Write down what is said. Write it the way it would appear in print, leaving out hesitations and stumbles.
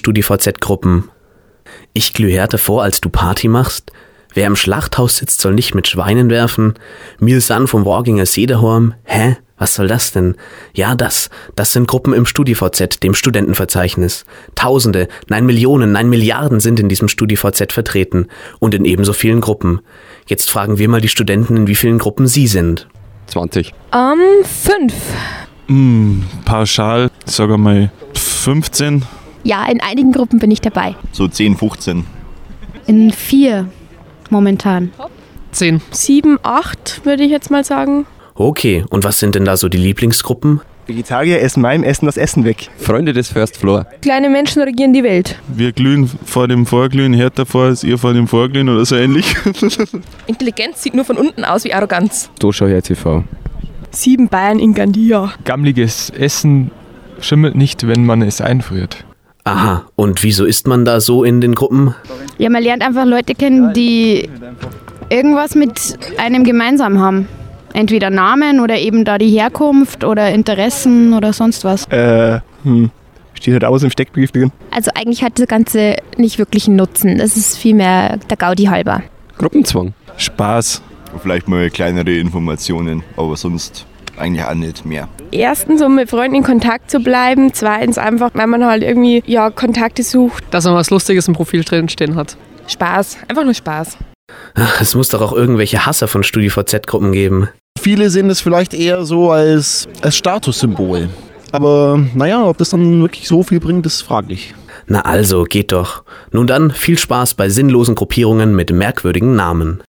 StudiVZ-Gruppen. Ich glüh härter vor, als du Party machst. Wer im Schlachthaus sitzt, soll nicht mit Schweinen werfen. Mir san vom Worginger See daheim. Hä? Was soll das denn? Ja, das sind Gruppen im StudiVZ, dem Studentenverzeichnis. Tausende, nein Millionen, nein Milliarden sind in diesem StudiVZ vertreten und in ebenso vielen Gruppen. Jetzt fragen wir mal die Studenten, in wie vielen Gruppen sie sind. 20. 5. Pauschal, sag mal 15. Ja, in einigen Gruppen bin ich dabei. So 10, 15. In 4 momentan. 10. 7, 8 würde ich jetzt mal sagen. Okay, und was sind denn da so die Lieblingsgruppen? Vegetarier essen Meim, essen das Essen weg. Freunde des First Floor. Kleine Menschen regieren die Welt. Wir glühen vor dem Vorglühen härter vor als ihr vor dem Vorglühen oder so ähnlich. Intelligenz sieht nur von unten aus wie Arroganz. Doschauer TV. 7 Bayern in Gandia. Gammliges Essen schimmelt nicht, wenn man es einfriert. Aha, und wieso ist man da so in den Gruppen? Ja, man lernt einfach Leute kennen, die irgendwas mit einem gemeinsam haben. Entweder Namen oder eben da die Herkunft oder Interessen oder sonst was. Steht halt aus im Steckbrief drin. Also eigentlich hat das Ganze nicht wirklich einen Nutzen. Das ist vielmehr der Gaudi halber. Gruppenzwang. Spaß. Vielleicht mal kleinere Informationen, aber sonst eigentlich auch nicht mehr. Erstens, um mit Freunden in Kontakt zu bleiben. Zweitens einfach, weil man halt irgendwie Kontakte sucht. Dass man was Lustiges im Profil drinstehen hat. Spaß. Einfach nur Spaß. Ach, es muss doch auch irgendwelche Hasser von StudiVZ-Gruppen geben. Viele sehen es vielleicht eher so als Statussymbol. Aber naja, ob das dann wirklich so viel bringt, ist fraglich. Na also, geht doch. Nun dann, viel Spaß bei sinnlosen Gruppierungen mit merkwürdigen Namen.